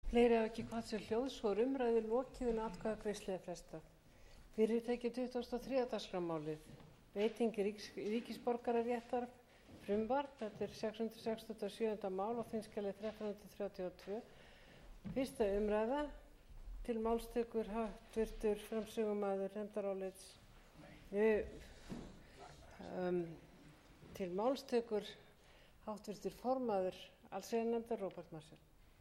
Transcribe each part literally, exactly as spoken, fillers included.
Fleiri hafa ekki kvatt sér hljóðs og er umræðu lokið en atkvæðagreiðslu er frestað. Fyrir tekið tuttugasta og þriðja dagskrármálið. Veiting ríkis, ríkisborgararéttar frumvarp. Þetta er sex hundruð sextugustu og sjöunda mál og þingskjali þrettán hundruð þrjátíu og tvö. Fyrsta umræða. Til máls tekur háttvirtur framsögumaður nefndarálits. Um, til máls tekur háttvirtur formaður allsherjarnefndar Róbert Marshall.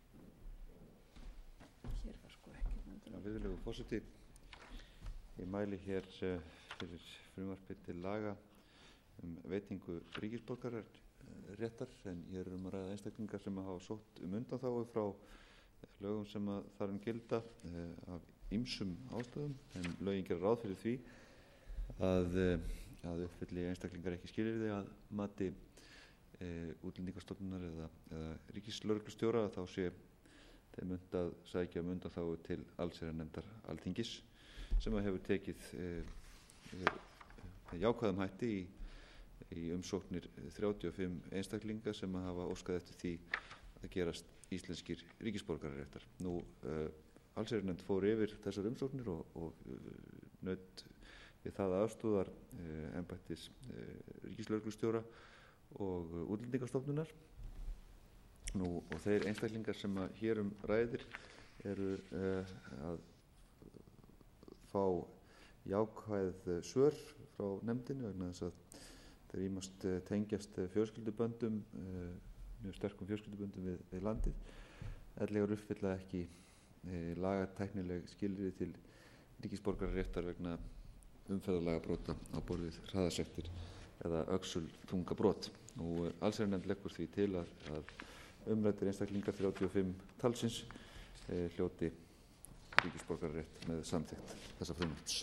Hér var sko ekki nefndarálits. Virðulegur forseti, ég mæli hér uh, fyrir frumvarpi til laga um veitingu ríkisborgararéttar, en ég er um að ræða einstaklingar sem hafa sótt um undanþágu frá lögum sem að þar um gilda uh, af ýmsum ástæðum, en lögin gera ráð fyrir því að, uh, að uppfylli einstaklingar ekki skilyrði að mati uh, Útlendingastofnunar eða, eða ríkislögreglustjóra, þá sé þeim unnt að sækja um undanþágu til allsherjarnefndar Alþingis, sem að hefur tekið uh, uh, jákvæðum hætti í, í umsóknir þrjátíu og fimm einstaklinga sem að hafa óskað eftir því að gerast íslenskir ríkisborgararéttar. Nú, uh, allsherjarnefnd fór yfir þessar umsóknir og, og uh, naut við það aðstoðar uh, embættis uh, ríkislögreglustjóra og uh, Útlendingastofnunar. Nú, og þeir einstaklingar sem að hér um ræðir eru uh, að fá jákvæð uh, svör frá nefndinni vegna þess að þeir ýmast uh, tengjast uh, fjölskylduböndum uh, mjög sterkum fjölskylduböndum við, við landið, ellegar uppfylla ekki e, lagatæknileg skilyrði til ríkisborgararéttar vegna umferðarlaga brota á borð við hraðasektir eða öxulþungabrot. Nú, allsherjarnefnd leggur því til að, að umræddir einstaklingar þrjátíu og fimm talsins e, hljóti ríkisborgararétt með samþykkt þessa frumvarps.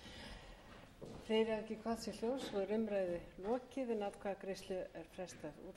Fleiri hafa ekki kvatt sér hljóðs og er umræðu lokið en atkvæðagreiðslu er frestað.